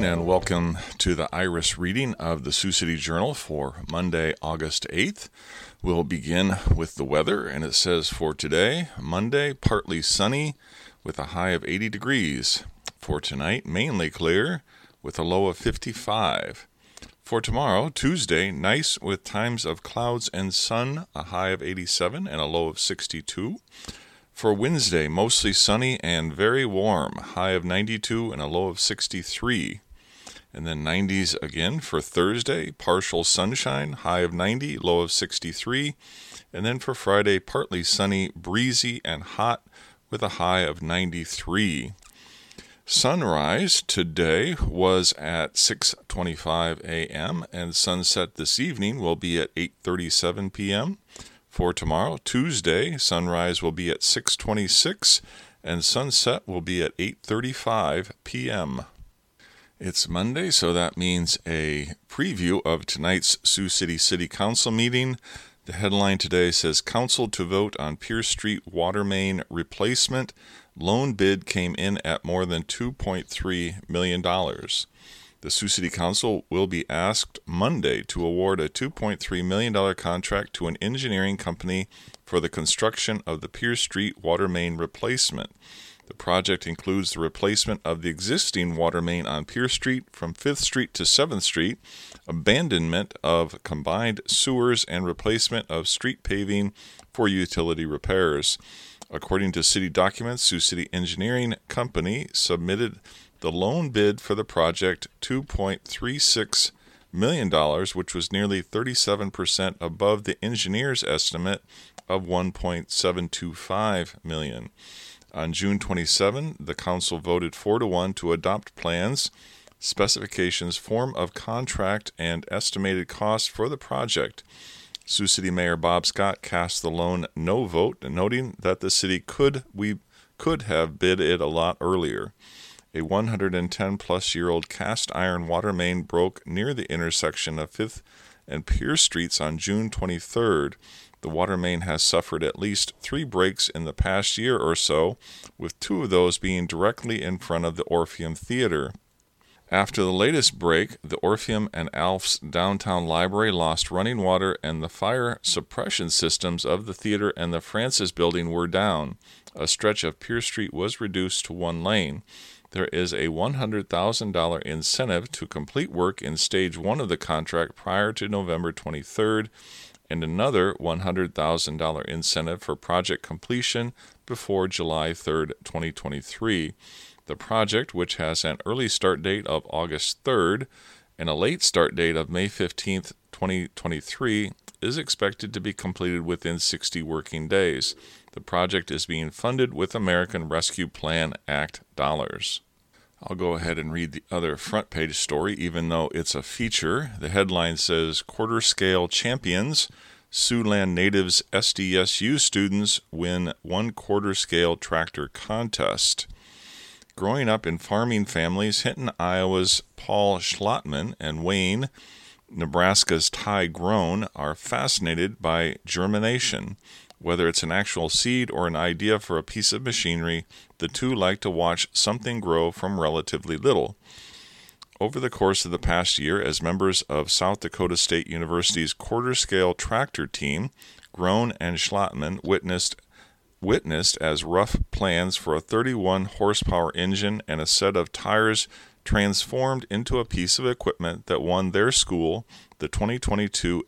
and welcome to the Iris reading of the Sioux City Journal for Monday, August 8th. We'll begin with the weather, and it says for today, Monday, partly sunny with a high of 80 degrees. For tonight, mainly clear with a low of 55. For tomorrow, Tuesday, nice with times of clouds and sun, a high of 87 and a low of 62. For Wednesday, mostly sunny and very warm, high of 92 and a low of 63. And then 90s again for Thursday, partial sunshine, high of 90, low of 63. And then for Friday, partly sunny, breezy, and hot with a high of 93. Sunrise today was at 6:25 a.m. and sunset this evening will be at 8:37 p.m. For tomorrow, Tuesday, sunrise will be at 6:26 and sunset will be at 8:35 p.m. It's Monday, so that means a preview of tonight's Sioux City City Council meeting. The headline today says, Council to vote on Pierce Street water main replacement. Loan bid came in at more than $2.3 million. The Sioux City Council will be asked Monday to award a $2.3 million contract to an engineering company for the construction of the Pierce Street water main replacement. The project includes the replacement of the existing water main on Pierce Street from 5th Street to 7th Street, abandonment of combined sewers, and replacement of street paving for utility repairs. According to city documents, Sioux City Engineering Company submitted the loan bid for the project, $2.36 million, which was nearly 37% above the engineer's estimate of $1.725 million. On June 27, the council voted 4-1 to adopt plans, specifications, form of contract, and estimated cost for the project. Sioux City Mayor Bob Scott cast the loan no vote, noting that the city could have bid it a lot earlier. A 110-plus-year-old cast iron water main broke near the intersection of 5th and Pierce Streets on June 23rd. The water main has suffered at least 3 breaks in the past year or so, with 2 of those being directly in front of the Orpheum Theater. After the latest break, the Orpheum and Alf's downtown library lost running water, and the fire suppression systems of the theater and the Francis building were down. A stretch of Pierce Street was reduced to 1 lane. There is a $100,000 incentive to complete work in Stage 1 of the contract prior to November 23rd, and another $100,000 incentive for project completion before July 3rd, 2023. The project, which has an early start date of August 3rd and a late start date of May 15th, 2023, is expected to be completed within 60 working days. The project is being funded with American Rescue Plan Act dollars. I'll go ahead and read the other front page story, even though it's a feature. The headline says, Quarter Scale Champions, Siouxland Natives SDSU students win 1 quarter scale tractor contest. Growing up in farming families, Hinton, Iowa's Paul Schlottman and Wayne, Nebraska's Ty Groen, are fascinated by germination. Whether it's an actual seed or an idea for a piece of machinery, the two like to watch something grow from relatively little. Over the course of the past year, as members of South Dakota State University's quarter-scale tractor team, Groen and Schlottman witnessed as rough plans for a 31-horsepower engine and a set of tires transformed into a piece of equipment that won their school the 2022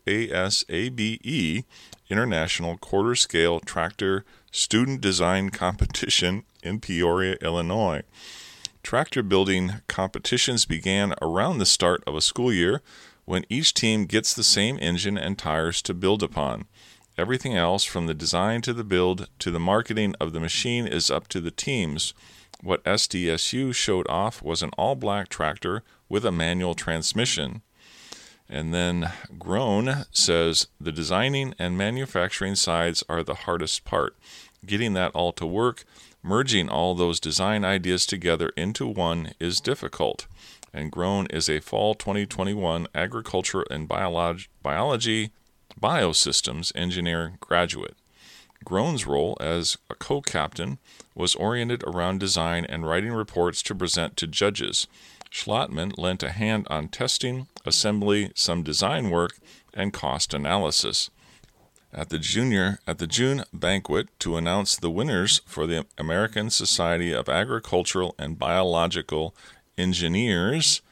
ASABE International Quarter-Scale Tractor Student Design Competition in Peoria, Illinois. Tractor building competitions began around the start of a school year when each team gets the same engine and tires to build upon. Everything else, from the design to the build to the marketing of the machine, is up to the teams. What SDSU showed off was an all-black tractor with a manual transmission. And then Groen says the designing and manufacturing sides are the hardest part. Getting that all to work, merging all those design ideas together into one is difficult. And Groen is a fall 2021 agriculture and biology biosystems engineer graduate. Groen's role as a co-captain was oriented around design and writing reports to present to judges. Schlottmann lent a hand on testing, assembly, some design work, and cost analysis. At the June banquet to announce the winners for the American Society of Agricultural and Biological Engineers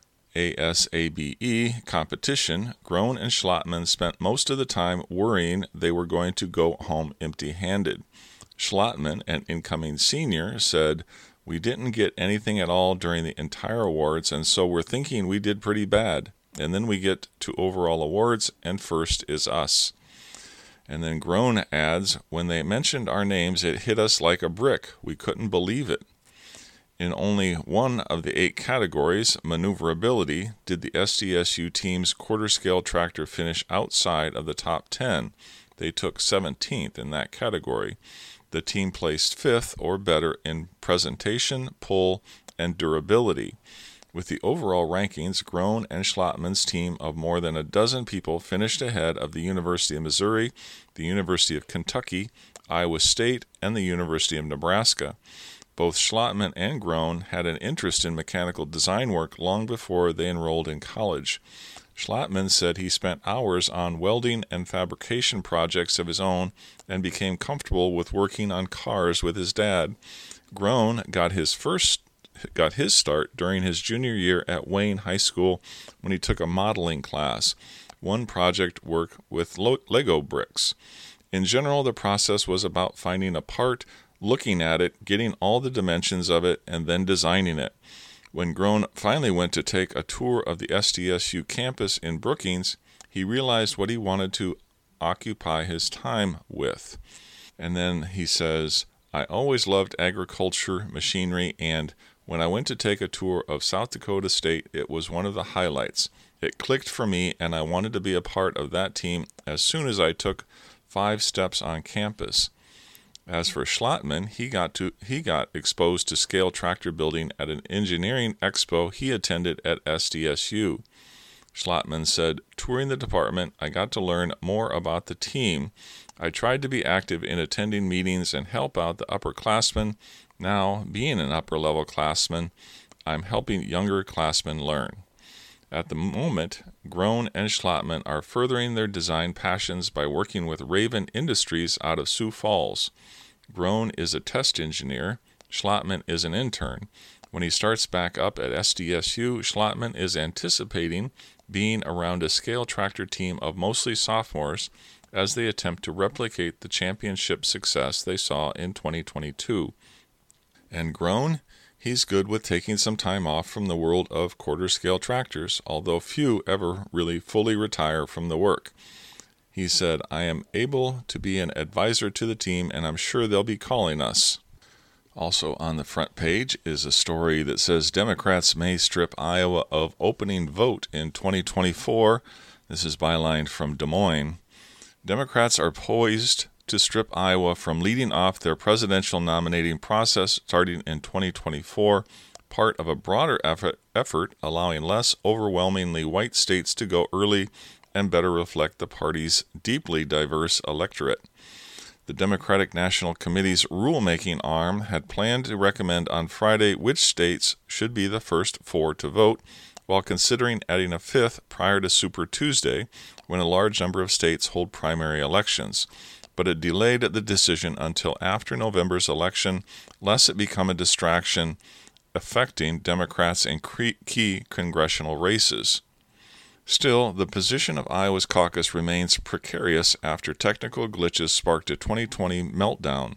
ASABE competition, Groen and Schlottmann spent most of the time worrying they were going to go home empty-handed. Schlottmann, an incoming senior, said, "We didn't get anything at all during the entire awards, and so we're thinking we did pretty bad. And then we get to overall awards, and first is us." And then Groen adds, "When they mentioned our names, it hit us like a brick. We couldn't believe it." In only one of the 8 categories, maneuverability, did the SDSU team's quarter-scale tractor finish outside of the top 10. They took 17th in that category. The team placed 5th or better in presentation, pull, and durability. With the overall rankings, Groen and Schlottmann's team of more than a dozen people finished ahead of the University of Missouri, the University of Kentucky, Iowa State, and the University of Nebraska. Both Schlottmann and Groen had an interest in mechanical design work long before they enrolled in college. Schlottmann said he spent hours on welding and fabrication projects of his own and became comfortable with working on cars with his dad. Groen got his start during his junior year at Wayne High School when he took a modeling class. One project worked with Lego bricks. In general, the process was about finding a part, looking at it, getting all the dimensions of it, and then designing it. When Groen finally went to take a tour of the SDSU campus in Brookings, he realized what he wanted to occupy his time with. And then he says, "I always loved agriculture, machinery, and when I went to take a tour of South Dakota State, it was one of the highlights. It clicked for me, and I wanted to be a part of that team as soon as I took 5 steps on campus." As for Schlottmann, he got exposed to scale tractor building at an engineering expo he attended at SDSU. Schlottmann said, "Touring the department, I got to learn more about the team. I tried to be active in attending meetings and help out the upperclassmen. Now, being an upper-level classman, I'm helping younger classmen learn." At the moment, Groen and Schlottmann are furthering their design passions by working with Raven Industries out of Sioux Falls. Groen is a test engineer. Schlottmann is an intern. When he starts back up at SDSU, Schlottmann is anticipating being around a scale tractor team of mostly sophomores as they attempt to replicate the championship success they saw in 2022. And Groen? He's good with taking some time off from the world of quarter-scale tractors, although few ever really fully retire from the work. He said, "I am able to be an advisor to the team, and I'm sure they'll be calling us." Also on the front page is a story that says Democrats may strip Iowa of opening vote in 2024. This is bylined from Des Moines. Democrats are poised to strip Iowa from leading off their presidential nominating process starting in 2024, part of a broader effort allowing less overwhelmingly white states to go early and better reflect the party's deeply diverse electorate. The Democratic National Committee's rulemaking arm had planned to recommend on Friday which states should be the first 4 to vote, while considering adding a 5th prior to Super Tuesday, when a large number of states hold primary elections. But it delayed the decision until after November's election, lest it become a distraction affecting Democrats in key congressional races. Still, the position of Iowa's caucus remains precarious after technical glitches sparked a 2020 meltdown.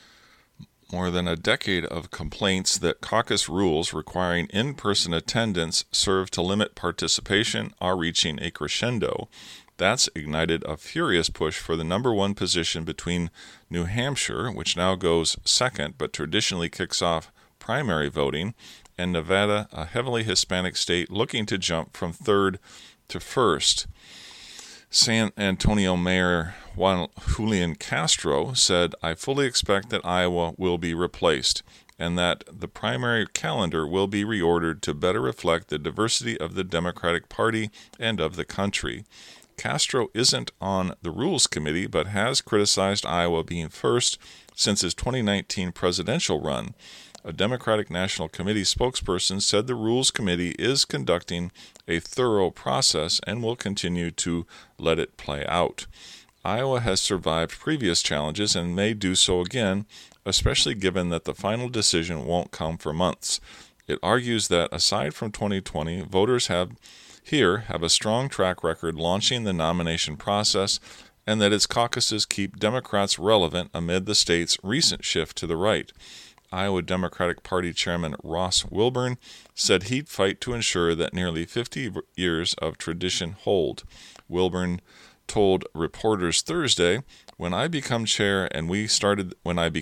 More than a decade of complaints that caucus rules requiring in-person attendance serve to limit participation are reaching a crescendo. That's ignited a furious push for the number 1 position between New Hampshire, which now goes second but traditionally kicks off primary voting, and Nevada, a heavily Hispanic state looking to jump from 3rd to 1st. San Antonio Mayor Julian Castro said, "I fully expect that Iowa will be replaced and that the primary calendar will be reordered to better reflect the diversity of the Democratic Party and of the country." Castro isn't on the Rules Committee, but has criticized Iowa being first since his 2019 presidential run. A Democratic National Committee spokesperson said the Rules Committee is conducting a thorough process and will continue to let it play out. Iowa has survived previous challenges and may do so again, especially given that the final decision won't come for months. It argues that, aside from 2020, voters have a strong track record launching the nomination process, and that its caucuses keep Democrats relevant amid the state's recent shift to the right. Iowa Democratic Party Chairman Ross Wilburn said he'd fight to ensure that nearly 50 years of tradition hold. Wilburn told reporters Thursday, when I became chair and we started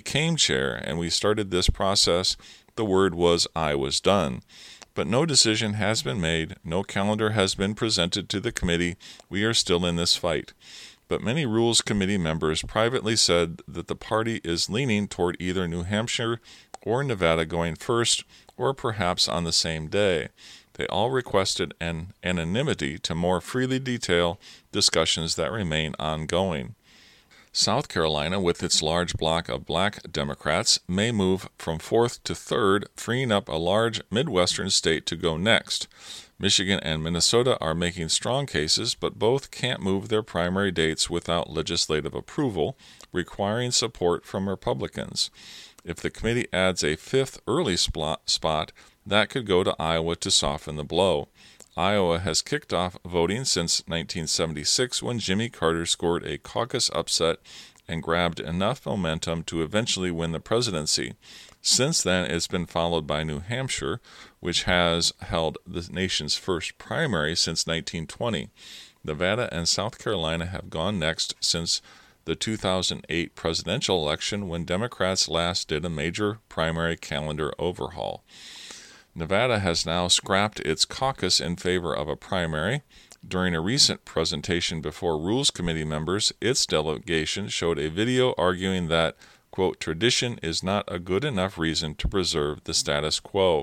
this process, the word was I was done. But no decision has been made, no calendar has been presented to the committee. We are still in this fight. But many Rules Committee members privately said that the party is leaning toward either New Hampshire or Nevada going first, or perhaps on the same day. They all requested an anonymity to more freely detail discussions that remain ongoing. South Carolina, with its large block of black Democrats, may move from fourth to third, freeing up a large Midwestern state to go next. Michigan and Minnesota are making strong cases, but both can't move their primary dates without legislative approval, requiring support from Republicans. If the committee adds a fifth early spot, that could go to Iowa to soften the blow. Iowa has kicked off voting since 1976, when Jimmy Carter scored a caucus upset and grabbed enough momentum to eventually win the presidency. Since then, it's been followed by New Hampshire, which has held the nation's first primary since 1920. Nevada and South Carolina have gone next since the 2008 presidential election, when Democrats last did a major primary calendar overhaul. Nevada has now scrapped its caucus in favor of a primary. During a recent presentation before Rules Committee members, its delegation showed a video arguing that, quote, tradition is not a good enough reason to preserve the status quo.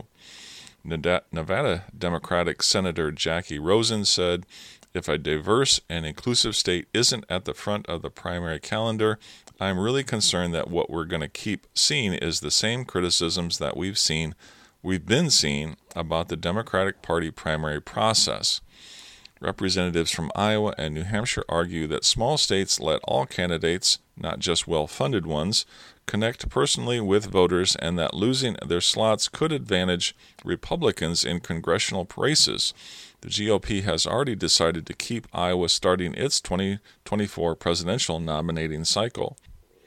Nevada Democratic Senator Jackie Rosen said, if a diverse and inclusive state isn't at the front of the primary calendar, I'm really concerned that what we're going to keep seeing is the same criticisms that we've been seeing about the Democratic Party primary process. Representatives from Iowa and New Hampshire argue that small states let all candidates, not just well-funded ones, connect personally with voters, and that losing their slots could advantage Republicans in congressional races. The GOP has already decided to keep Iowa starting its 2024 presidential nominating cycle.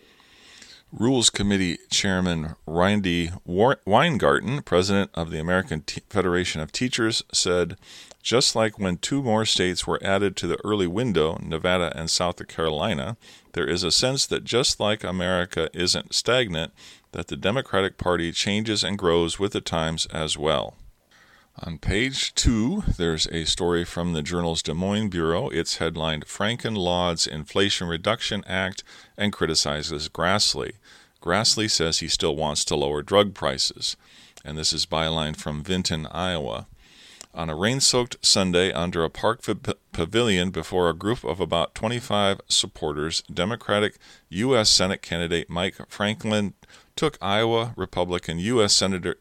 Rules Committee Chairman Randy Weingarten, president of the American Federation of Teachers, said, just like when two more states were added to the early window, Nevada and South Carolina, there is a sense that just like America isn't stagnant, that the Democratic Party changes and grows with the times as well. On page 2, there's a story from the Journal's Des Moines Bureau. It's headlined, Franken lauds Inflation Reduction Act and criticizes Grassley. Grassley says he still wants to lower drug prices. And this is byline from Vinton, Iowa. On a rain-soaked Sunday under a park pavilion before a group of about 25 supporters, Democratic U.S. Senate candidate Mike Franklin took Iowa Republican U.S. Senator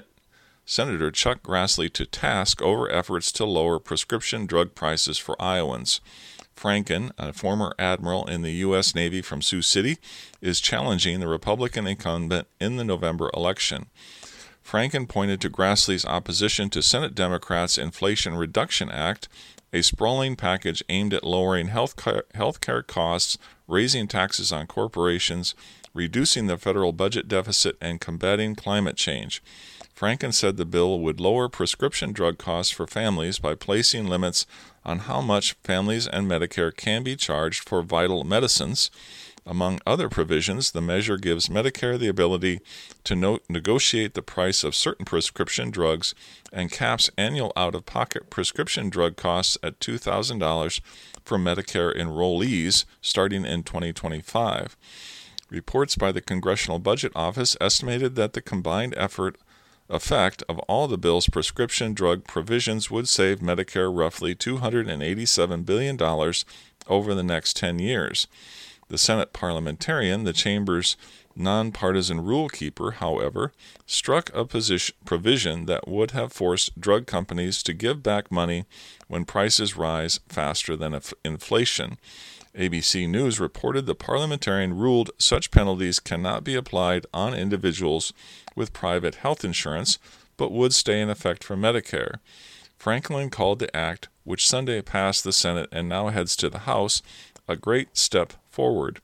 Chuck Grassley to task over efforts to lower prescription drug prices for Iowans. Franken, a former admiral in the U.S. Navy from Sioux City, is challenging the Republican incumbent in the November election. Franken pointed to Grassley's opposition to Senate Democrats' Inflation Reduction Act, a sprawling package aimed at lowering health care costs, raising taxes on corporations, reducing the federal budget deficit, and combating climate change. Franken said the bill would lower prescription drug costs for families by placing limits on how much families and Medicare can be charged for vital medicines. Among other provisions, the measure gives Medicare the ability to negotiate the price of certain prescription drugs and caps annual out-of-pocket prescription drug costs at $2,000 for Medicare enrollees starting in 2025. Reports by the Congressional Budget Office estimated that the combined effect of all the bill's prescription drug provisions would save Medicare roughly $287 billion over the next 10 years. The Senate parliamentarian, the chamber's Nonpartisan rule keeper, however, struck a provision that would have forced drug companies to give back money when prices rise faster than inflation. ABC News reported the parliamentarian ruled such penalties cannot be applied on individuals with private health insurance, but would stay in effect for Medicare. Franklin called the act, which Sunday passed the Senate and now heads to the House, a great step forward.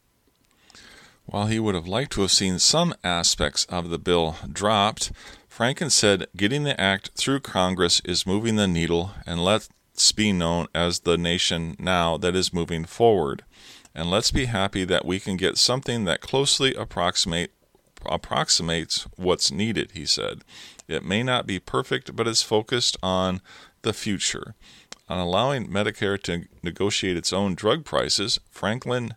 While he would have liked to have seen some aspects of the bill dropped, Franken said getting the act through Congress is moving the needle, and let's be known as the nation now that is moving forward. And let's be happy that we can get something that closely approximates what's needed, he said. It may not be perfect, but it's focused on the future. On allowing Medicare to negotiate its own drug prices, Franken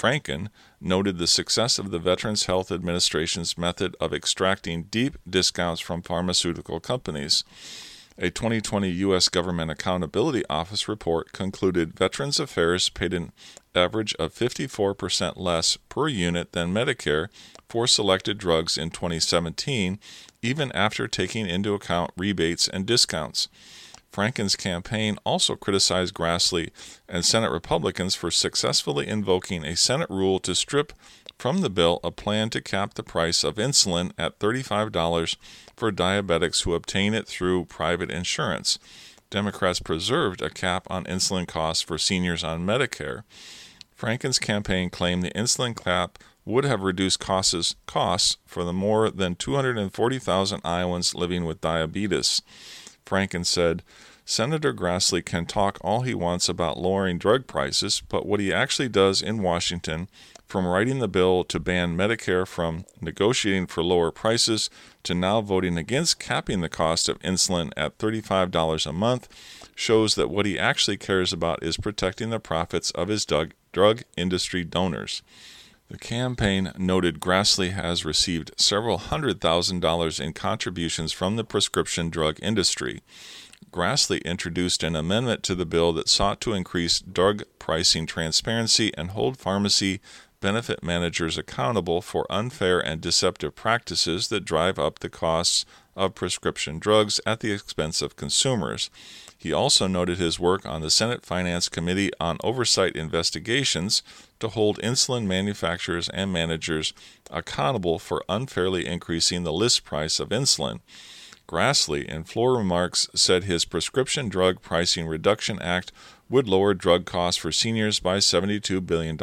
noted the success of the Veterans Health Administration's method of extracting deep discounts from pharmaceutical companies. A 2020 U.S. Government Accountability Office report concluded Veterans Affairs paid an average of 54% less per unit than Medicare for selected drugs in 2017, even after taking into account rebates and discounts. Franken's campaign also criticized Grassley and Senate Republicans for successfully invoking a Senate rule to strip from the bill a plan to cap the price of insulin at $35 for diabetics who obtain it through private insurance. Democrats preserved a cap on insulin costs for seniors on Medicare. Franken's campaign claimed the insulin cap would have reduced costs for the more than 240,000 Iowans living with diabetes. Franken said, Senator Grassley can talk all he wants about lowering drug prices, but what he actually does in Washington, from writing the bill to ban Medicare, from negotiating for lower prices to now voting against capping the cost of insulin at $35 a month, shows that what he actually cares about is protecting the profits of his drug industry donors. The campaign noted Grassley has received several $100,000 in contributions from the prescription drug industry. Grassley introduced an amendment to the bill that sought to increase drug pricing transparency and hold pharmacy benefit managers accountable for unfair and deceptive practices that drive up the costs of prescription drugs at the expense of consumers. He also noted his work on the Senate Finance Committee on Oversight Investigations to hold insulin manufacturers and managers accountable for unfairly increasing the list price of insulin. Grassley, in floor remarks, said his Prescription Drug Pricing Reduction Act would lower drug costs for seniors by $72 billion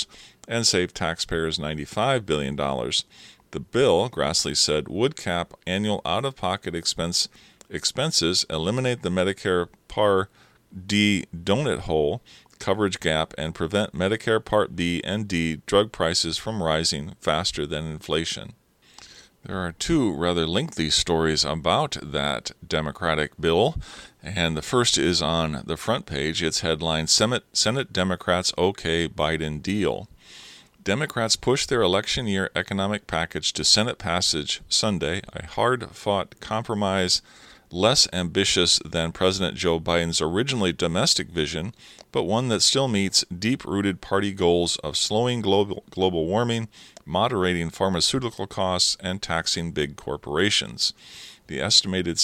and save taxpayers $95 billion. The bill, Grassley said, would cap annual out-of-pocket expenses, eliminate the Medicare Part D donut hole coverage gap, and prevent Medicare Part B and D drug prices from rising faster than inflation. There are two rather lengthy stories about that Democratic bill, and the first is on the front page. It's headlined, Senate Democrats OK Biden Deal. Democrats pushed their election year economic package to Senate passage Sunday, a hard-fought compromise less ambitious than President Joe Biden's originally domestic vision, but one that still meets deep-rooted party goals of slowing global warming, moderating pharmaceutical costs, and taxing big corporations. The estimated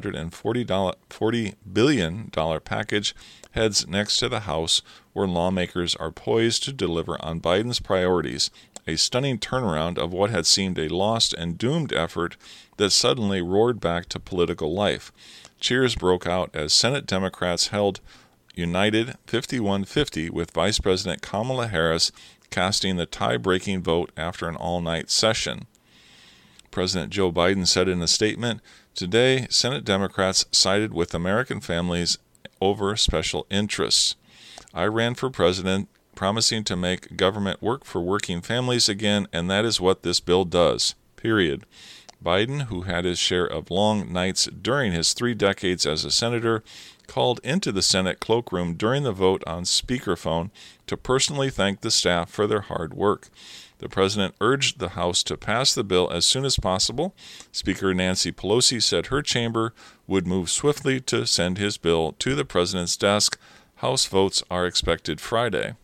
$740 billion package heads next to the House, where lawmakers are poised to deliver on Biden's priorities, a stunning turnaround of what had seemed a lost and doomed effort that suddenly roared back to political life. Cheers broke out as Senate Democrats held united 51-50 with Vice President Kamala Harris casting the tie-breaking vote after an all-night session. President Joe Biden said in a statement, "Today, Senate Democrats sided with American families over special interests. I ran for president promising to make government work for working families again, and that is what this bill does, period." Biden, who had his share of long nights during his 3 decades as a senator, called into the Senate cloakroom during the vote on speakerphone to personally thank the staff for their hard work. The president urged the House to pass the bill as soon as possible. Speaker Nancy Pelosi said her chamber would move swiftly to send his bill to the president's desk. House votes are expected Friday.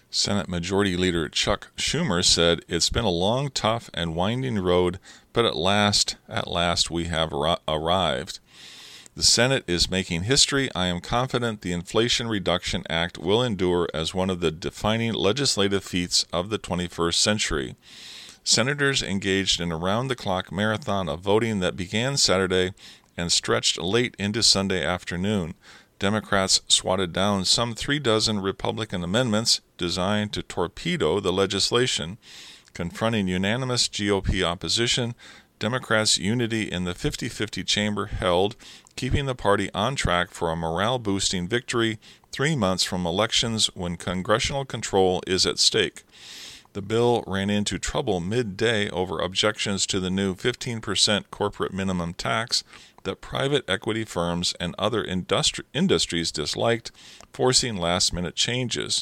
Senate Majority Leader Chuck Schumer said, "It's been a long, tough, and winding road, but at last we have arrived. The Senate is making history. I am confident the Inflation Reduction Act will endure as one of the defining legislative feats of the 21st century." Senators engaged in a round-the-clock marathon of voting that began Saturday and stretched late into Sunday afternoon. Democrats swatted down some 36 Republican amendments designed to torpedo the legislation. Confronting unanimous GOP opposition, Democrats' unity in the 50-50 chamber held, keeping the party on track for a morale-boosting victory 3 months from elections when congressional control is at stake. The bill ran into trouble midday over objections to the new 15% corporate minimum tax that private equity firms and other industries disliked, forcing last-minute changes.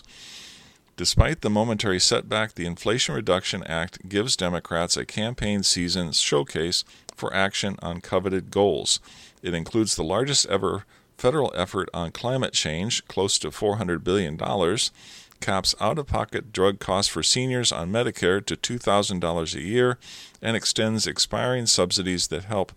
Despite the momentary setback, the Inflation Reduction Act gives Democrats a campaign season showcase for action on coveted goals. It includes the largest ever federal effort on climate change, close to $400 billion, caps out-of-pocket drug costs for seniors on Medicare to $2,000 a year, and extends expiring subsidies that help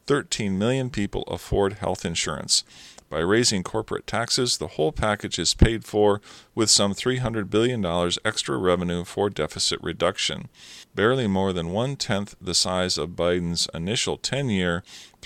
13 million people afford health insurance. By raising corporate taxes, the whole package is paid for with some $300 billion extra revenue for deficit reduction, barely more than 1/10 the size of Biden's initial 10-year,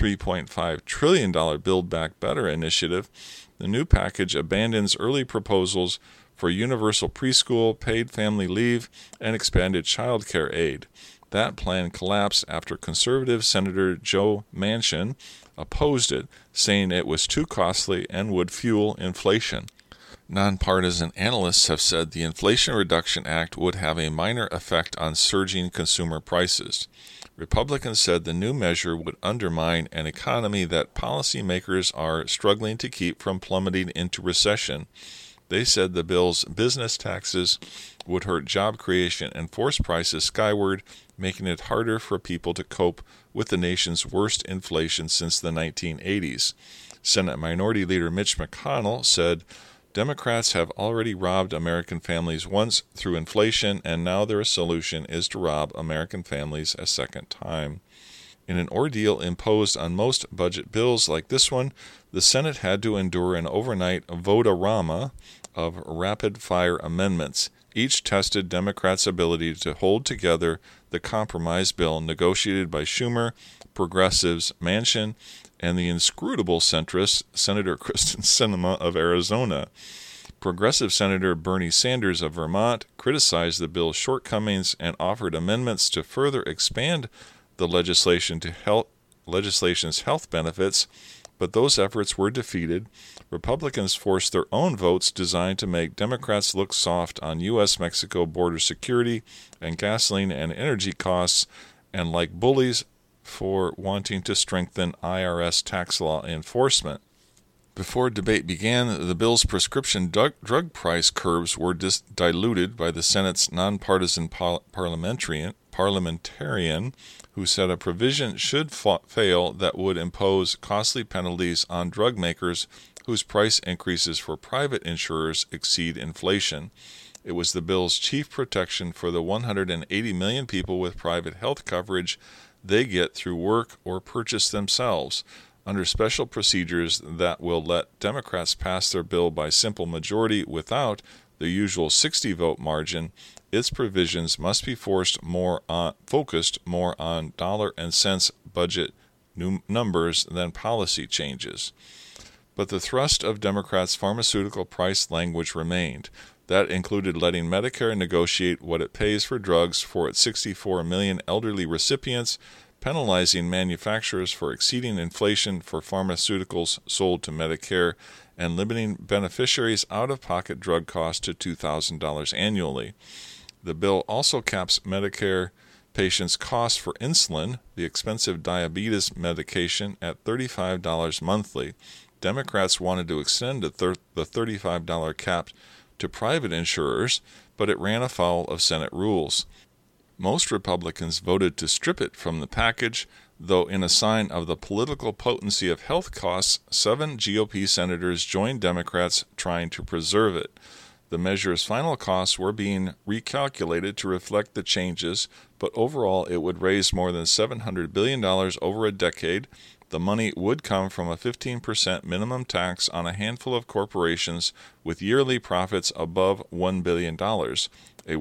$3.5 trillion Build Back Better initiative. The new package abandons early proposals for universal preschool, paid family leave, and expanded child care aid. That plan collapsed after conservative Senator Joe Manchin opposed it, saying it was too costly and would fuel inflation. Nonpartisan analysts have said the Inflation Reduction Act would have a minor effect on surging consumer prices. Republicans said the new measure would undermine an economy that policymakers are struggling to keep from plummeting into recession. They said the bill's business taxes would hurt job creation and force prices skyward, making it harder for people to cope with the nation's worst inflation since the 1980s. Senate Minority Leader Mitch McConnell said, "Democrats have already robbed American families once through inflation, and now their solution is to rob American families a second time." In an ordeal imposed on most budget bills like this one, the Senate had to endure an overnight vote-a-rama of rapid-fire amendments. Each tested Democrats' ability to hold together the compromise bill negotiated by Schumer, progressives Manchin, and the inscrutable centrist Senator Kristen Sinema of Arizona. Progressive Senator Bernie Sanders of Vermont criticized the bill's shortcomings and offered amendments to further expand the legislation's health benefits, but those efforts were defeated. Republicans forced their own votes designed to make Democrats look soft on U.S.-Mexico border security and gasoline and energy costs, and like bullies for wanting to strengthen IRS tax law enforcement. Before debate began, the bill's prescription drug price curbs were diluted by the Senate's nonpartisan parliamentarian who said a provision should fail that would impose costly penalties on drug makers whose price increases for private insurers exceed inflation. It was the bill's chief protection for the 180 million people with private health coverage they get through work or purchase themselves. Under special procedures that will let Democrats pass their bill by simple majority without the usual 60-vote margin, its provisions must be focused more on dollar and cents budget numbers than policy changes. But the thrust of Democrats' pharmaceutical price language remained. That included letting Medicare negotiate what it pays for drugs for its 64 million elderly recipients, penalizing manufacturers for exceeding inflation for pharmaceuticals sold to Medicare, and limiting beneficiaries' out-of-pocket drug costs to $2,000 annually. The bill also caps Medicare patients' costs for insulin, the expensive diabetes medication, at $35 monthly. Democrats wanted to extend the $35 cap to private insurers, but it ran afoul of Senate rules. Most Republicans voted to strip it from the package, though in a sign of the political potency of health costs, 7 GOP senators joined Democrats trying to preserve it. The measure's final costs were being recalculated to reflect the changes, but overall it would raise more than $700 billion over a decade. The money would come from a 15% minimum tax on a handful of corporations with yearly profits above $1 billion, a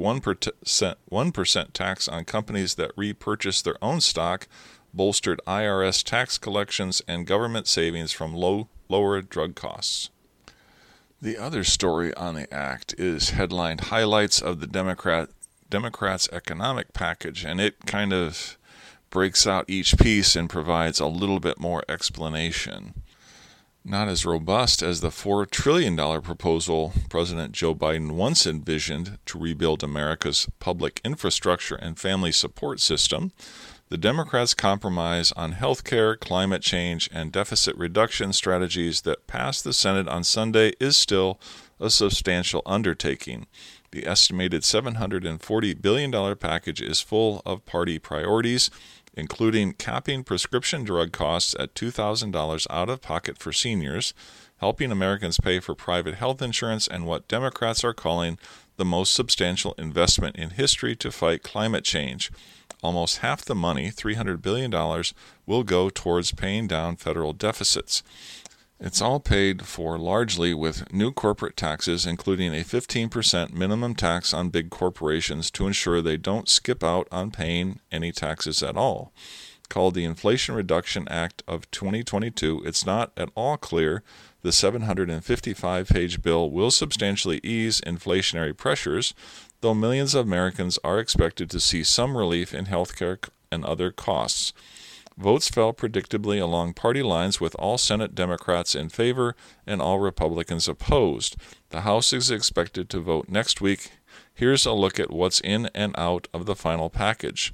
1% tax on companies that repurchase their own stock, bolstered IRS tax collections, and government savings from lower drug costs. The other story on the act is headlined Highlights of the Democrats' Economic Package, and it kind of breaks out each piece and provides a little bit more explanation. Not as robust as the $4 trillion proposal President Joe Biden once envisioned to rebuild America's public infrastructure and family support system, the Democrats' compromise on health care, climate change, and deficit reduction strategies that passed the Senate on Sunday is still a substantial undertaking. The estimated $740 billion package is full of party priorities, including capping prescription drug costs at $2,000 out of pocket for seniors, helping Americans pay for private health insurance, and what Democrats are calling the most substantial investment in history to fight climate change. Almost half the money, $300 billion, will go towards paying down federal deficits. It's all paid for largely with new corporate taxes, including a 15% minimum tax on big corporations to ensure they don't skip out on paying any taxes at all. Called the Inflation Reduction Act of 2022, it's not at all clear the 755-page bill will substantially ease inflationary pressures, though millions of Americans are expected to see some relief in health care and other costs. Votes fell predictably along party lines, with all Senate Democrats in favor and all Republicans opposed. The House is expected to vote next week. Here's a look at what's in and out of the final package.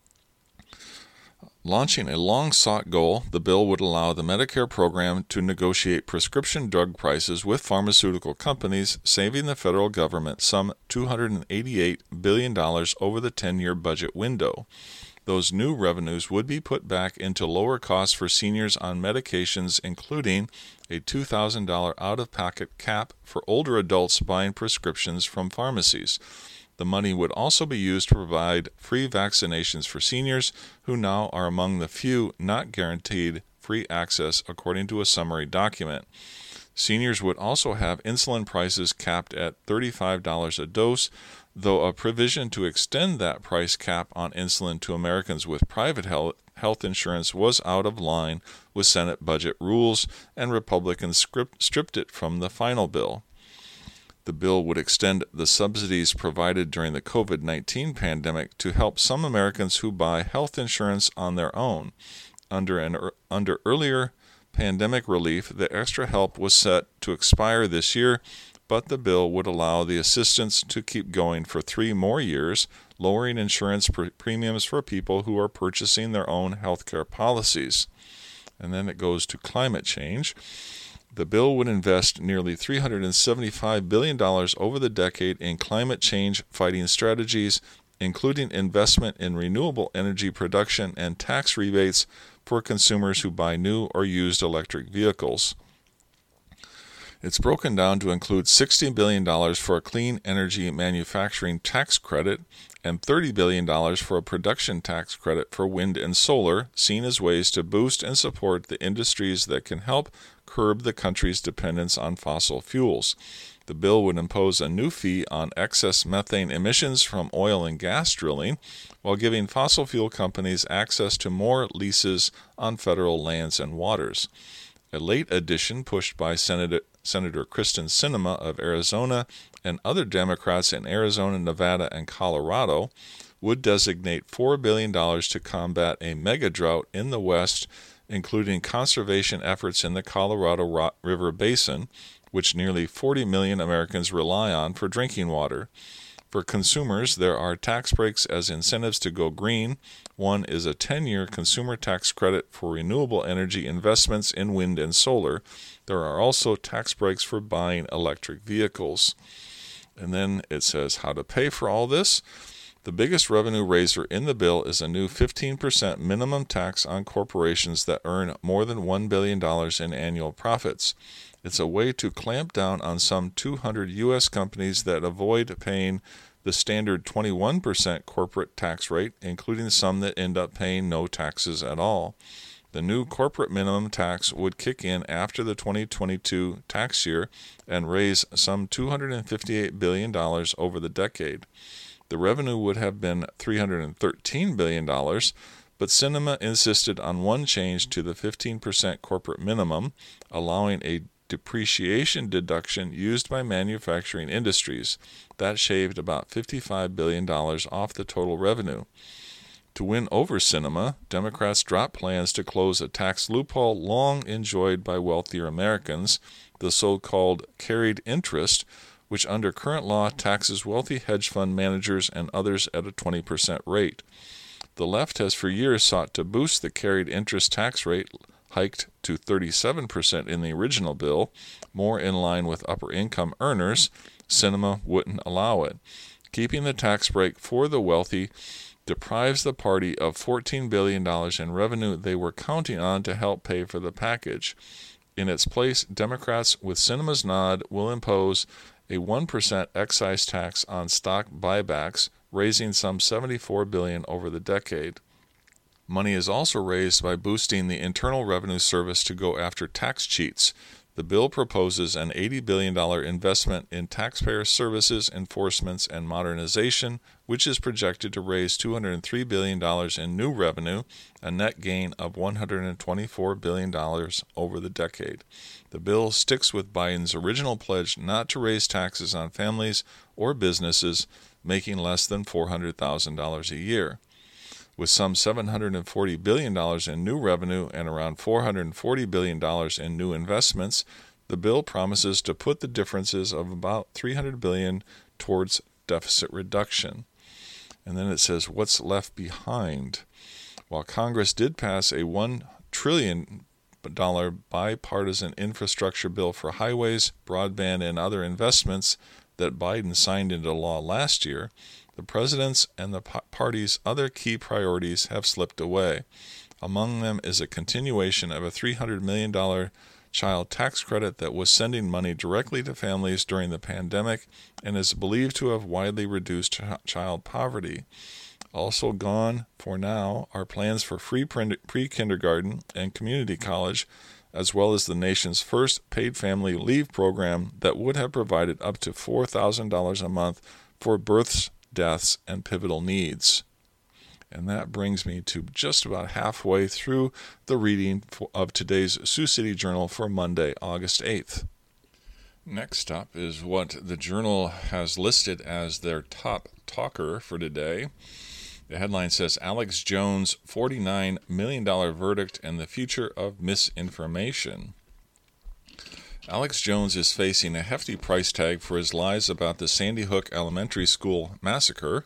Launching a long-sought goal, the bill would allow the Medicare program to negotiate prescription drug prices with pharmaceutical companies, saving the federal government some $288 billion over the 10-year budget window. Those new revenues would be put back into lower costs for seniors on medications, including a $2,000 out-of-pocket cap for older adults buying prescriptions from pharmacies. The money would also be used to provide free vaccinations for seniors, who now are among the few not guaranteed free access, according to a summary document. Seniors would also have insulin prices capped at $35 a dose, though a provision to extend that price cap on insulin to Americans with private health insurance was out of line with Senate budget rules, and Republicans stripped it from the final bill. The bill would extend the subsidies provided during the COVID-19 pandemic to help some Americans who buy health insurance on their own. Under earlier pandemic relief, the extra help was set to expire this year, but the bill would allow the assistance to keep going for 3 more years, lowering insurance premiums for people who are purchasing their own health care policies. And then it goes to climate change. The bill would invest nearly $375 billion over the decade in climate change fighting strategies, including investment in renewable energy production and tax rebates for consumers who buy new or used electric vehicles. It's broken down to include $60 billion for a clean energy manufacturing tax credit and $30 billion for a production tax credit for wind and solar, seen as ways to boost and support the industries that can help curb the country's dependence on fossil fuels. The bill would impose a new fee on excess methane emissions from oil and gas drilling, while giving fossil fuel companies access to more leases on federal lands and waters. A late addition pushed by Senator Kyrsten Sinema of Arizona and other Democrats in Arizona, Nevada, and Colorado would designate $4 billion to combat a mega drought in the West, including conservation efforts in the Colorado River Basin, which nearly 40 million Americans rely on for drinking water. For consumers, there are tax breaks as incentives to go green. One is a 10-year consumer tax credit for renewable energy investments in wind and solar. There are also tax breaks for buying electric vehicles. And then it says how to pay for all this. The biggest revenue raiser in the bill is a new 15% minimum tax on corporations that earn more than $1 billion in annual profits. It's a way to clamp down on some 200 U.S. companies that avoid paying the standard 21% corporate tax rate, including some that end up paying no taxes at all. The new corporate minimum tax would kick in after the 2022 tax year and raise some $258 billion over the decade. The revenue would have been $313 billion, but Sinema insisted on one change to the 15% corporate minimum, allowing a depreciation deduction used by manufacturing industries. That shaved about $55 billion off the total revenue. To win over Sinema, Democrats dropped plans to close a tax loophole long enjoyed by wealthier Americans, the so-called carried interest, which under current law taxes wealthy hedge fund managers and others at a 20% rate. The left has for years sought to boost the carried interest tax rate, hiked to 37% in the original bill, more in line with upper-income earners. Sinema wouldn't allow it. Keeping the tax break for the wealthy deprives the party of $14 billion in revenue they were counting on to help pay for the package. In its place, Democrats, with Sinema's nod, will impose a 1% excise tax on stock buybacks, raising some $74 billion over the decade. Money is also raised by boosting the Internal Revenue Service to go after tax cheats. The bill proposes an $80 billion investment in taxpayer services, enforcements, and modernization, which is projected to raise $203 billion in new revenue, a net gain of $124 billion over the decade. The bill sticks with Biden's original pledge not to raise taxes on families or businesses making less than $400,000 a year. With some $740 billion in new revenue and around $440 billion in new investments, the bill promises to put the differences of about $300 billion towards deficit reduction. And then it says, what's left behind? While Congress did pass a $1 trillion bipartisan infrastructure bill for highways, broadband, and other investments that Biden signed into law last year, the president's and the party's other key priorities have slipped away. Among them is a continuation of a $300 million child tax credit that was sending money directly to families during the pandemic and is believed to have widely reduced child poverty. Also gone for now are plans for free pre-kindergarten and community college, as well as the nation's first paid family leave program that would have provided up to $4,000 a month for births, deaths, and pivotal needs. And that brings me to just about halfway through the reading of today's Sioux City Journal for Monday, August 8th. Next up is what the Journal has listed as their top talker for today. The headline says, Alex Jones, $49 million verdict and the future of misinformation. Alex Jones is facing a hefty price tag for his lies about the Sandy Hook Elementary School massacre,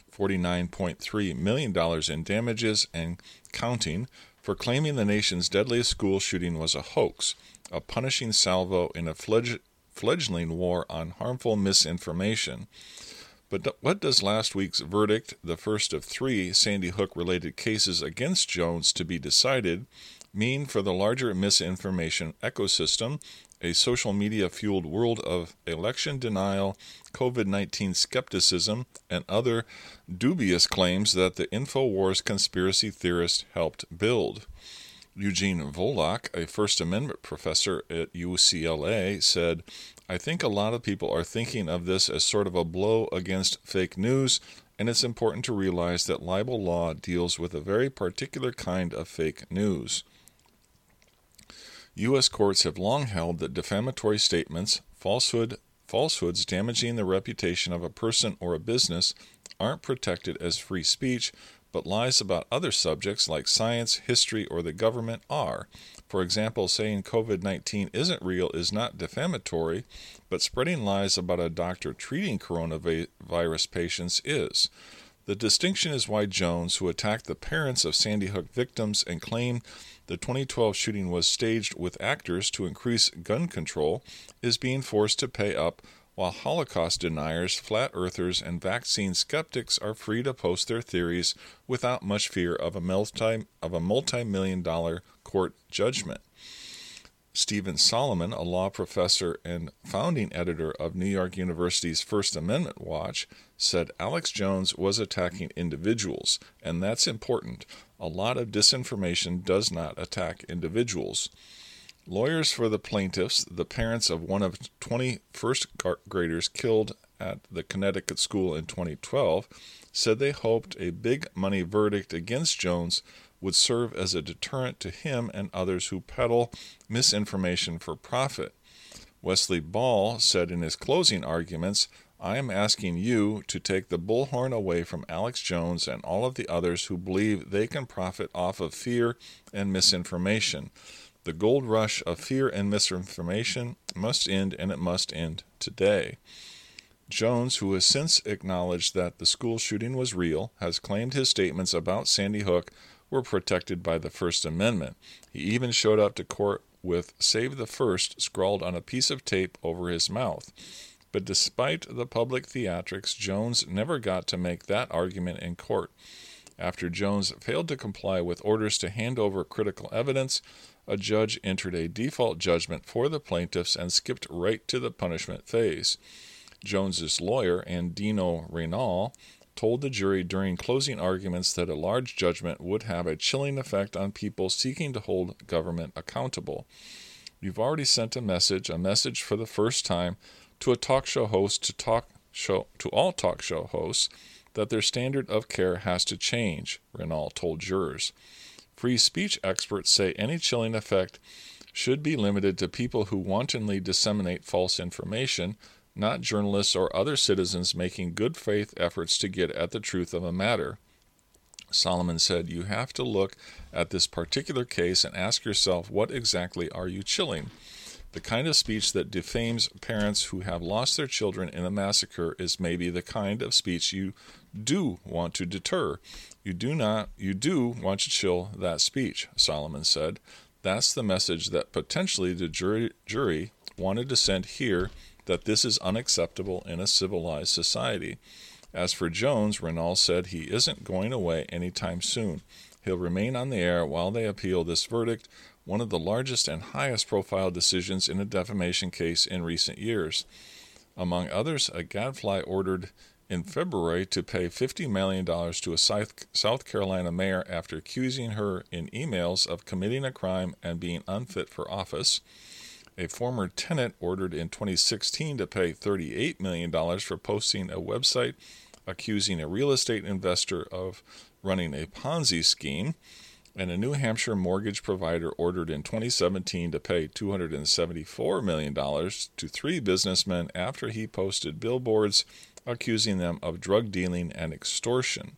$49.3 million in damages and counting, for claiming the nation's deadliest school shooting was a hoax, a punishing salvo in a fledgling war on harmful misinformation. But what does last week's verdict, the first of 3 Sandy Hook-related cases against Jones to be decided, mean for the larger misinformation ecosystem, a social media-fueled world of election denial, COVID-19 skepticism, and other dubious claims that the InfoWars conspiracy theorist helped build? Eugene Volokh, a First Amendment professor at UCLA, said, I think a lot of people are thinking of this as sort of a blow against fake news, and it's important to realize that libel law deals with a very particular kind of fake news. U.S. courts have long held that defamatory statements, falsehoods damaging the reputation of a person or a business, aren't protected as free speech, but lies about other subjects like science, history, or the government are. For example, saying COVID-19 isn't real is not defamatory, but spreading lies about a doctor treating coronavirus patients is. The distinction is why Jones, who attacked the parents of Sandy Hook victims and claimed the 2012 shooting was staged with actors to increase gun control, is being forced to pay up, while Holocaust deniers, flat earthers, and vaccine skeptics are free to post their theories without much fear of a multi-million-dollar court judgment. Stephen Solomon, a law professor and founding editor of New York University's First Amendment Watch, said Alex Jones was attacking individuals, and that's important. A lot of disinformation does not attack individuals. Lawyers for the plaintiffs, the parents of one of 20 first graders killed at the Connecticut school in 2012, said they hoped a big money verdict against Jones would serve as a deterrent to him and others who peddle misinformation for profit. Wesley Ball said in his closing arguments, "I am asking you to take the bullhorn away from Alex Jones and all of the others who believe they can profit off of fear and misinformation. The gold rush of fear and misinformation must end, and it must end today." Jones, who has since acknowledged that the school shooting was real, has claimed his statements about Sandy Hook were protected by the First Amendment. He even showed up to court with "Save the First" scrawled on a piece of tape over his mouth. But despite the public theatrics, Jones never got to make that argument in court. After Jones failed to comply with orders to hand over critical evidence, a judge entered a default judgment for the plaintiffs and skipped right to the punishment phase. Jones's lawyer, Andino Reynal, told the jury during closing arguments that a large judgment would have a chilling effect on people seeking to hold government accountable. "You've already sent a message for the first time to a talk show host to all talk show hosts that their standard of care has to change," Reynal told jurors. Free speech experts say any chilling effect should be limited to people who wantonly disseminate false information, not journalists or other citizens making good faith efforts to get at the truth of a matter. Solomon said, "You have to look at this particular case and ask yourself, what exactly are you chilling? The kind of speech that defames parents who have lost their children in a massacre is maybe the kind of speech you do want to deter. You do want to chill that speech," Solomon said. "That's the message that potentially the jury wanted to send here, that this is unacceptable in a civilized society." As for Jones, Reynal said he isn't going away anytime soon. He'll remain on the air while they appeal this verdict, one of the largest and highest profile decisions in a defamation case in recent years. Among others, a gadfly ordered in February to pay $50 million to a South Carolina mayor after accusing her in emails of committing a crime and being unfit for office. A former tenant ordered in 2016 to pay $38 million for posting a website accusing a real estate investor of running a Ponzi scheme. And a New Hampshire mortgage provider ordered in 2017 to pay $274 million to 3 businessmen after he posted billboards accusing them of drug dealing and extortion.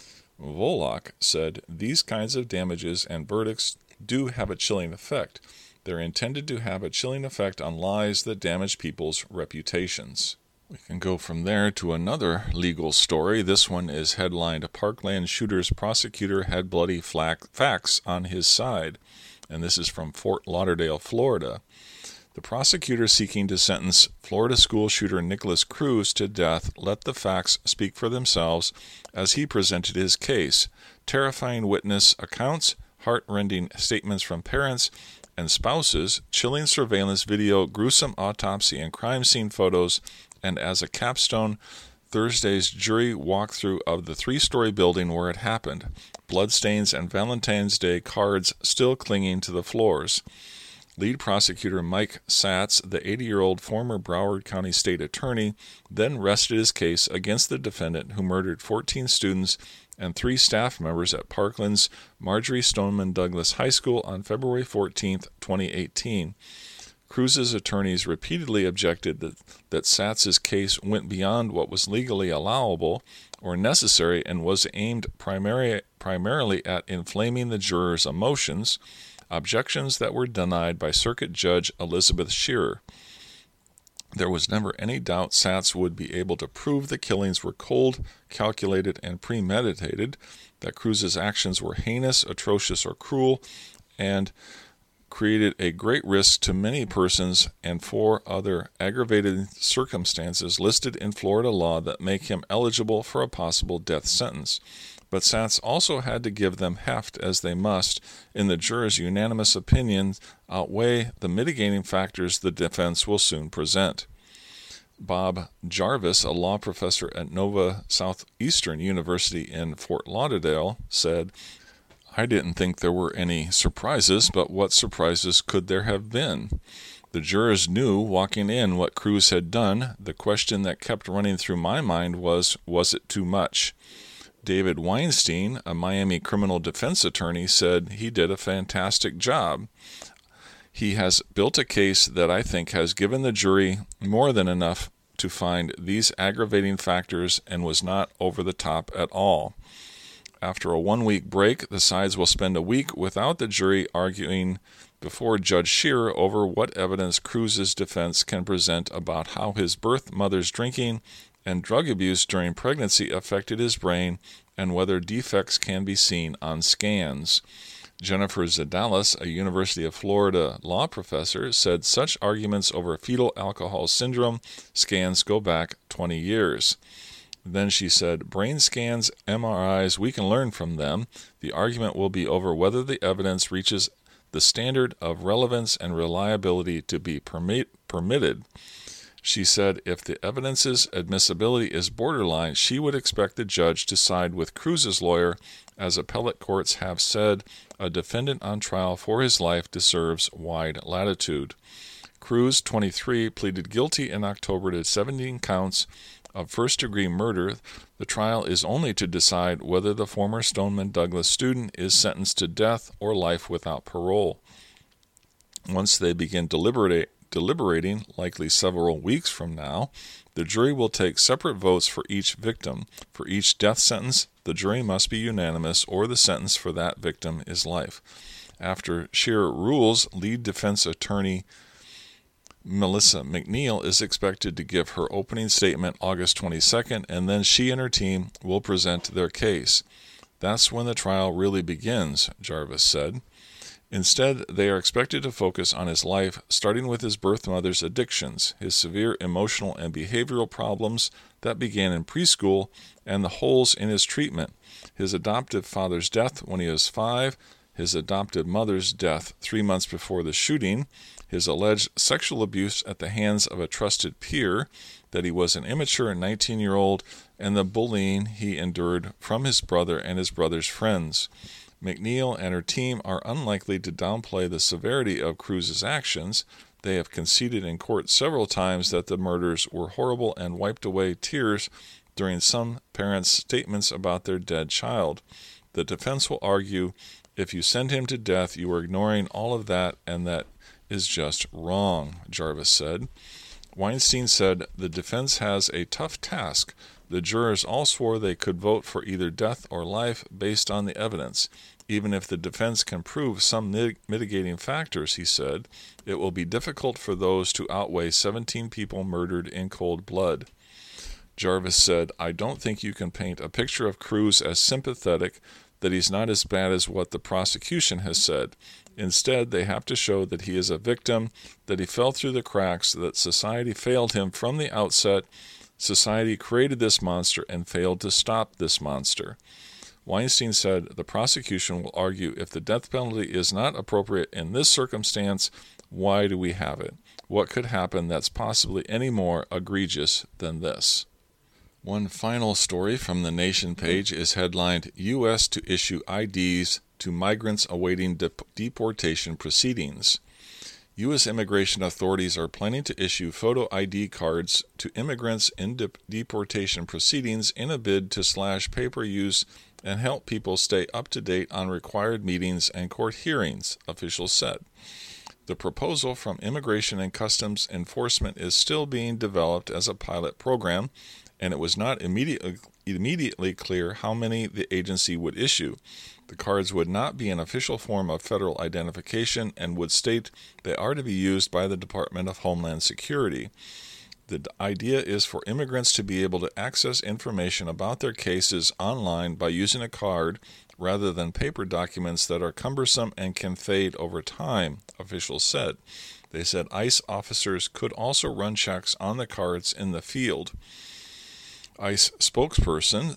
Volokh said these kinds of damages and verdicts do have a chilling effect. They're intended to have a chilling effect on lies that damage people's reputations. We can go from there to another legal story. This one is headlined, "Parkland Shooter's Prosecutor Had Bloody Facts on His Side," and this is from Fort Lauderdale, Florida. The prosecutor seeking to sentence Florida school shooter Nikolas Cruz to death let the facts speak for themselves as he presented his case. Terrifying witness accounts, heart-rending statements from parents and spouses, chilling surveillance video, gruesome autopsy and crime scene photos, and as a capstone, Thursday's jury walkthrough of the 3-story building where it happened, bloodstains and Valentine's Day cards still clinging to the floors. Lead prosecutor Mike Satz, the 80-year-old former Broward County State Attorney, then rested his case against the defendant who murdered 14 students and 3 staff members at Parkland's Marjory Stoneman Douglas High School on February 14, 2018. Cruz's attorneys repeatedly objected that Satz's case went beyond what was legally allowable or necessary and was aimed primarily at inflaming the jurors' emotions, objections that were denied by Circuit Judge Elizabeth Shearer. There was never any doubt Satz would be able to prove the killings were cold, calculated, and premeditated, that Cruz's actions were heinous, atrocious, or cruel, and created a great risk to many persons, and 4 other aggravated circumstances listed in Florida law that make him eligible for a possible death sentence. but Satz also had to give them heft, as they must, in the jurors' unanimous opinion, outweigh the mitigating factors the defense will soon present. Bob Jarvis, a law professor at Nova Southeastern University in Fort Lauderdale, said, "I didn't think there were any surprises, but what surprises could there have been? The jurors knew walking in what Cruz had done. The question that kept running through my mind was it too much?" David Weinstein, a Miami criminal defense attorney, said he did a fantastic job. "He has built a case that I think has given the jury more than enough to find these aggravating factors and was not over the top at all." After a 1-week break, the sides will spend a week without the jury arguing before Judge Scheer over what evidence Cruz's defense can present about how his birth mother's drinking and drug abuse during pregnancy affected his brain and whether defects can be seen on scans. Jennifer Zadalis, a University of Florida law professor, said such arguments over fetal alcohol syndrome scans go back 20 years. Then she said, "Brain scans, MRIs, we can learn from them. The argument will be over whether the evidence reaches the standard of relevance and reliability to be permitted." She said if the evidence's admissibility is borderline, she would expect the judge to side with Cruz's lawyer, as appellate courts have said a defendant on trial for his life deserves wide latitude. Cruz, 23, pleaded guilty in October to 17 counts of first-degree murder. The trial is only to decide whether the former Stoneman Douglas student is sentenced to death or life without parole. Once they begin deliberating, likely several weeks from now, the jury will take separate votes for each victim. For each death sentence, the jury must be unanimous or the sentence for that victim is life. After Scheer rules, lead defense attorney Melissa McNeil is expected to give her opening statement August 22nd, and then she and her team will present their case. "That's when the trial really begins," Jarvis said. Instead, they are expected to focus on his life, starting with his birth mother's addictions, his severe emotional and behavioral problems that began in preschool, and the holes in his treatment, his adoptive father's death when he was 5, his adoptive mother's death 3 months before the shooting, his alleged sexual abuse at the hands of a trusted peer, that he was an immature 19-year-old, and the bullying he endured from his brother and his brother's friends. McNeil and her team are unlikely to downplay the severity of Cruz's actions. They have conceded in court several times that the murders were horrible and wiped away tears during some parents' statements about their dead child. The defense will argue, if you send him to death, you are ignoring all of that, and that is just wrong, Jarvis said. Weinstein said, the defense has a tough task. The jurors all swore they could vote for either death or life based on the evidence. Even if the defense can prove some mitigating factors, he said, it will be difficult for those to outweigh 17 people murdered in cold blood. Jarvis said, I don't think you can paint a picture of Cruz as sympathetic, that he's not as bad as what the prosecution has said. Instead, they have to show that he is a victim, that he fell through the cracks, that society failed him from the outset. Society created this monster and failed to stop this monster. Weinstein said the prosecution will argue if the death penalty is not appropriate in this circumstance, why do we have it? What could happen that's possibly any more egregious than this? One final story from the Nation page is headlined, U.S. to issue IDs to migrants awaiting deportation proceedings. U.S. immigration authorities are planning to issue photo ID cards to immigrants in deportation proceedings in a bid to slash paper use and help people stay up to date on required meetings and court hearings, officials said. The proposal from Immigration and Customs Enforcement is still being developed as a pilot program, and it was not immediately clear how many the agency would issue. The cards would not be an official form of federal identification and would state they are to be used by the Department of Homeland Security. The idea is for immigrants to be able to access information about their cases online by using a card rather than paper documents that are cumbersome and can fade over time, officials said. They said ICE officers could also run checks on the cards in the field. ICE spokesperson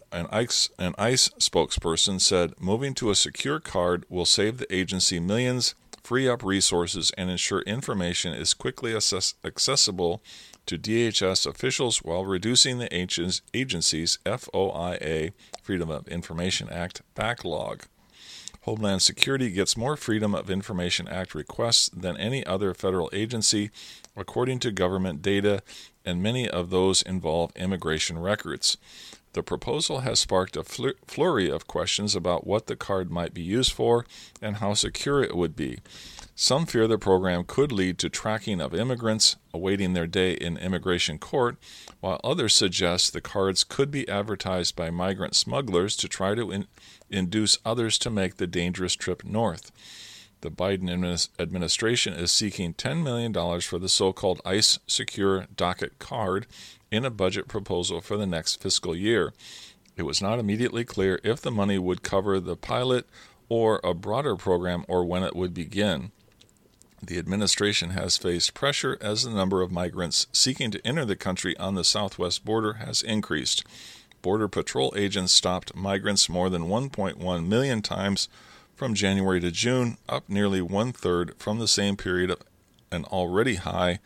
said moving to a secure card will save the agency millions, free up resources, and ensure information is quickly accessible to DHS officials while reducing the agency's FOIA, Freedom of Information Act, backlog. Homeland Security gets more Freedom of Information Act requests than any other federal agency, according to government data, and many of those involve immigration records. The proposal has sparked a flurry of questions about what the card might be used for and how secure it would be. Some fear the program could lead to tracking of immigrants awaiting their day in immigration court, while others suggest the cards could be advertised by migrant smugglers to try to induce others to make the dangerous trip north. The Biden administration is seeking $10 million for the so-called ICE Secure Docket Card in a budget proposal for the next fiscal year. It was not immediately clear if the money would cover the pilot or a broader program or when it would begin. The administration has faced pressure as the number of migrants seeking to enter the country on the southwest border has increased. Border Patrol agents stopped migrants more than 1.1 million times from January to June, up nearly one-third from the same period of an already high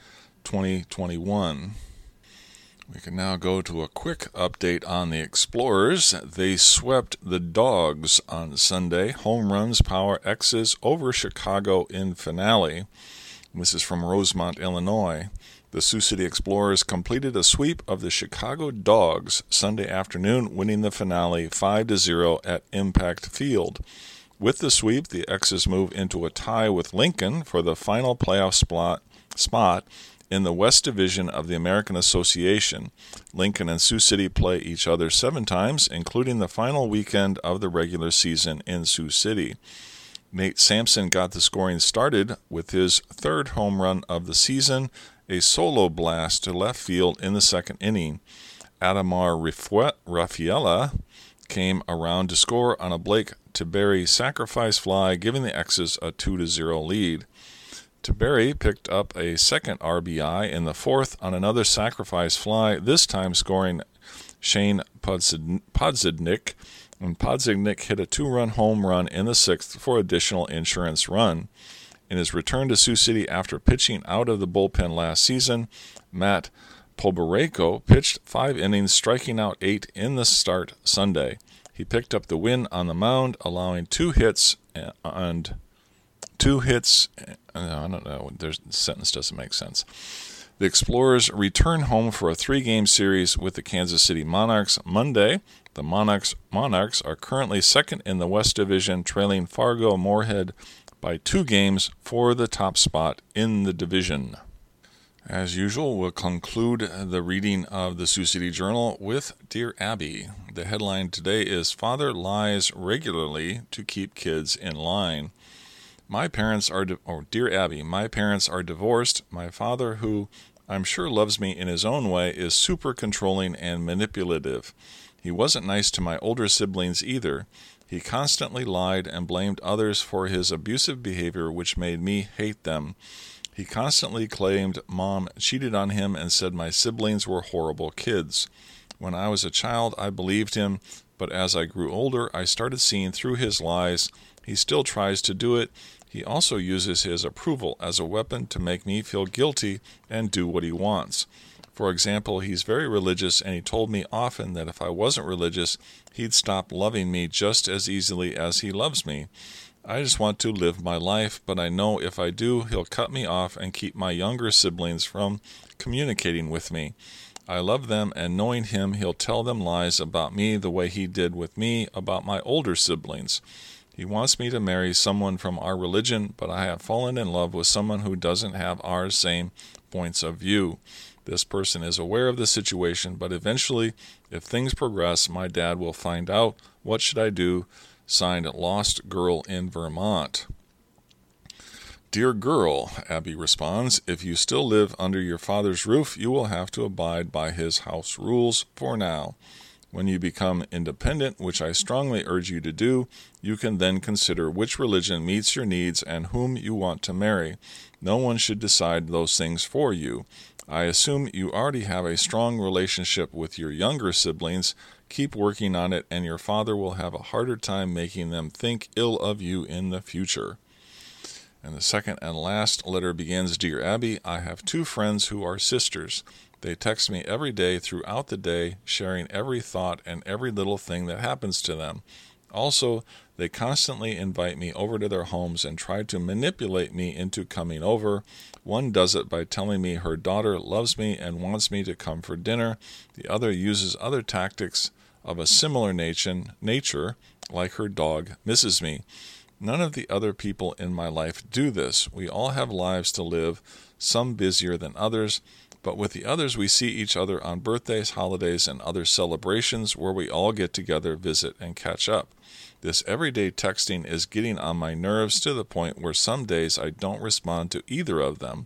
2021. We can now go to a quick update on the Explorers. They swept the Dogs on Sunday. Home runs, power X's over Chicago in finale. This is from Rosemont, Illinois. The Sioux City Explorers completed a sweep of the Chicago Dogs Sunday afternoon, winning the finale 5-0 at Impact Field. With the sweep, the X's move into a tie with Lincoln for the final playoff spot in the West Division of the American Association. Lincoln and Sioux City play each other 7 times, including the final weekend of the regular season in Sioux City. Nate Sampson got the scoring started with his 3rd home run of the season, a solo blast to left field in the 2nd inning. Adamar Rafaela came around to score on a Blake Tiberi sacrifice fly, giving the X's a 2-0 lead. Tiberi picked up a 2nd RBI in the 4th on another sacrifice fly, this time scoring Shane Podzidnik, and Podzidnik hit a 2-run home run in the 6th for additional insurance run. In his return to Sioux City after pitching out of the bullpen last season, Matt Poberayko pitched 5 innings, striking out 8 in the start Sunday. He picked up the win on the mound, allowing 2 hits and 2 hits. I don't know. The sentence doesn't make sense. The Explorers return home for a 3-game series with the Kansas City Monarchs Monday. The Monarchs are currently 2nd in the West Division, trailing Fargo Moorhead by 2 games for the top spot in the division. As usual, we'll conclude the reading of the Sioux City Journal with Dear Abby. The headline today is Father Lies Regularly to Keep Kids in Line. Dear Abby, my parents are divorced. My father, who I'm sure loves me in his own way, is super controlling and manipulative. He wasn't nice to my older siblings either. He constantly lied and blamed others for his abusive behavior, which made me hate them. He constantly claimed Mom cheated on him and said my siblings were horrible kids. When I was a child, I believed him, but as I grew older, I started seeing through his lies. He still tries to do it. He also uses his approval as a weapon to make me feel guilty and do what he wants. For example, he's very religious, and he told me often that if I wasn't religious, he'd stop loving me just as easily as he loves me. I just want to live my life, but I know if I do, he'll cut me off and keep my younger siblings from communicating with me. I love them, and knowing him, he'll tell them lies about me the way he did with me about my older siblings. He wants me to marry someone from our religion, but I have fallen in love with someone who doesn't have our same points of view. This person is aware of the situation, but eventually, if things progress, my dad will find out. What should I do? Signed, Lost Girl in Vermont. Dear girl, Abby responds, if you still live under your father's roof, you will have to abide by his house rules for now. When you become independent, which I strongly urge you to do, you can then consider which religion meets your needs and whom you want to marry. No one should decide those things for you. I assume you already have a strong relationship with your younger siblings. Keep working on it, and your father will have a harder time making them think ill of you in the future. And the second and last letter begins, Dear Abby, I have 2 friends who are sisters. They text me every day throughout the day, sharing every thought and every little thing that happens to them. Also, they constantly invite me over to their homes and try to manipulate me into coming over. One does it by telling me her daughter loves me and wants me to come for dinner. The other uses other tactics of a similar nature, like her dog misses me. None of the other people in my life do this. We all have lives to live, some busier than others, but with the others we see each other on birthdays, holidays, and other celebrations where we all get together, visit, and catch up. This everyday texting is getting on my nerves to the point where some days I don't respond to either of them.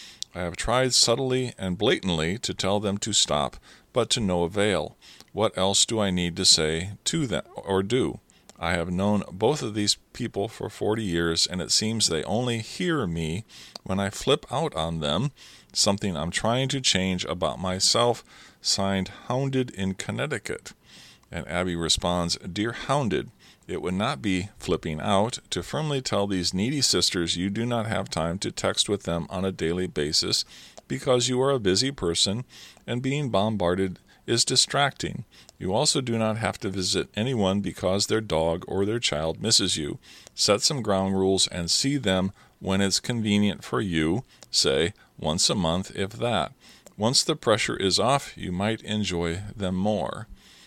I have tried subtly and blatantly to tell them to stop, but to no avail. What else do I need to say to them or do? I have known both of these people for 40 years, and it seems they only hear me when I flip out on them, something I'm trying to change about myself. Signed, Hounded in Connecticut. And Abby responds, Dear Hounded, it would not be flipping out to firmly tell these needy sisters you do not have time to text with them on a daily basis because you are a busy person and being bombarded is distracting. You also do not have to visit anyone because their dog or their child misses you. Set some ground rules and see them when it's convenient for you, say once a month if that. Once the pressure is off, you might enjoy them more.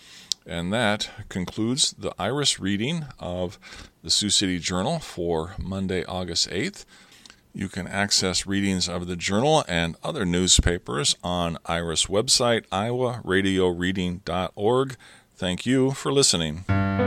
And that concludes the Iris reading of the Sioux City Journal for Monday, August 8th. You can access readings of the Journal and other newspapers on Iris website, iowaradioreading.org. Thank you for listening.